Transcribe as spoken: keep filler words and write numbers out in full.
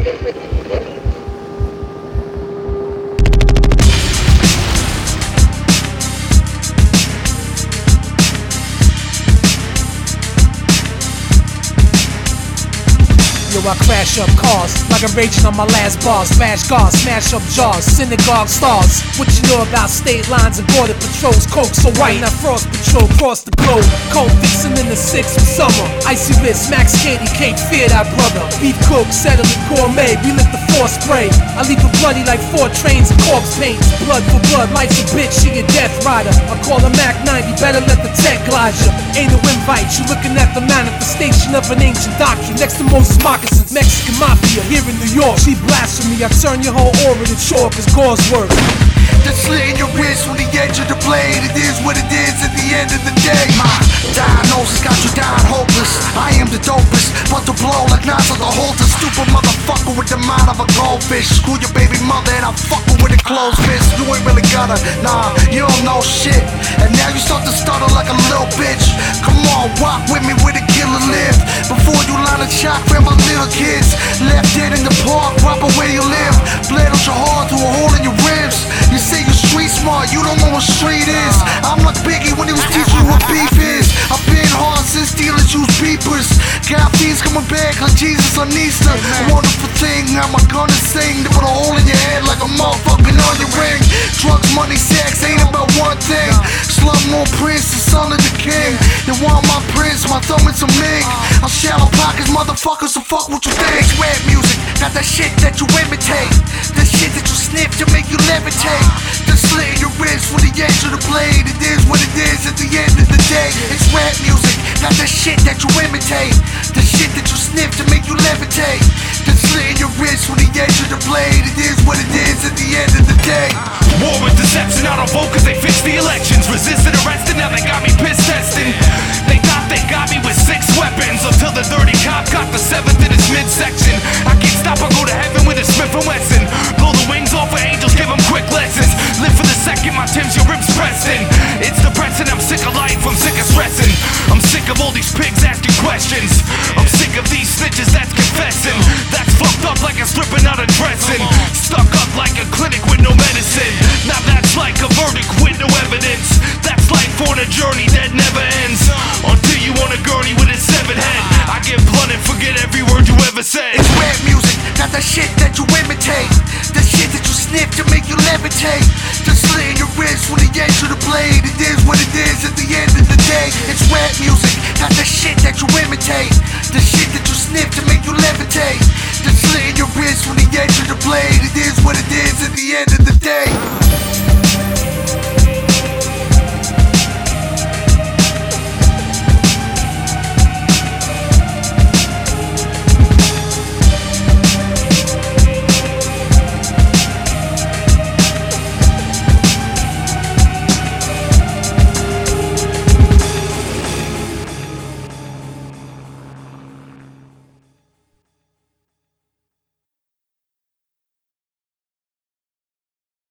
Yo, I crash up cars like I'm raging on my last bars. Smash cars, smash up jars, synagogue stars. What you know about state lines and border patrols? Coke so white, now frost patrol across the globe. Cold fixin' in the six of summer. Icy wrist, max candy, can't fear that brother. Beef cook, settling gourmet, we lit the four spray. I leave it bloody like four trains of corpse paints. Blood for blood, life's a bitch, she a death rider. I call her Mac ninety, better let the tech glide ya. Ain't no invite, you looking at the manifestation of an ancient doctrine. Next to Moses moccasins, Mexican mafia here in New York. She blasphemy, I turn your whole aura to chalk as Gauze work. The slit in your wrist from the edge of the blade. It is what it is at the end of the day. My diagnosis got you dying hopeless. I am the dopest, but to blow like knives on the holster. Stupid motherfucker with the mind of a goldfish. Screw your baby mother and I'm fucking with a closed fist. You ain't really gonna, nah, you don't know shit. And now you start to stutter like a little bitch. Come on, walk with me where the killer live. Before you line a shot for my little kids. Left dead in the park, right where you live. Bled out your heart through a hole in your ribs. You say you street smart, you don't know what street is. I'm like Biggie when he was teaching you what beef is. I've been hard since dealers use beepers. Got fiends coming back like Jesus on Easter. A wonderful thing, I'm gonna sing. They put a hole in your head like a motherfucking onion ring. Drugs, money, sex ain't about one thing. Slum more prince, the son of the king. They want my prince, my thumb in some mink. I'll shallow pockets, motherfuckers, so fuck what you think. It's rap music, got that shit that you imitate. The shit that you sniff to make you levitate. The slit in your wrist with the edge of the blade. It is what it is at the end of the day. It's rap music, not the shit that you imitate. The shit that you sniff to make you levitate. The slit in your wrist with the edge of the blade. It is what it is at the end of the day. War with deception, I don't vote cause they fixed the elections. Resisted arrested, now they got me piss testing. They thought they got me with six weapons, until the dirty cop got the seventh in his midsection. I can't stop, I go to heaven with a Smith and Wesson. Blow the wings off of angels, give them quick lessons. Live for the second, my Tim's your ribs pressing. It's depressing, I'm sick of life, I'm sick of stressing. I'm sick of all these pigs asking questions. I'm sick of these snitches that's confessing. That's fucked up like it's ripping out a dressing. Stuck up like a clinic with no medicine. Now that's like a verdict with no evidence. That's life on a journey that never ends. Until you on a gurney with a severed head. I get blunt and forget every word you ever said. It's rap music, not the shit that you imitate. The shit that you sniff to make you levitate. The slit in your wrist with the edge of the blade. It is what it is at the end of the day. It's rap music, not the shit that you imitate. The shit that you sniff to make you levitate. The slit in your wrist with the edge of the blade. It is what it is at the end of the day.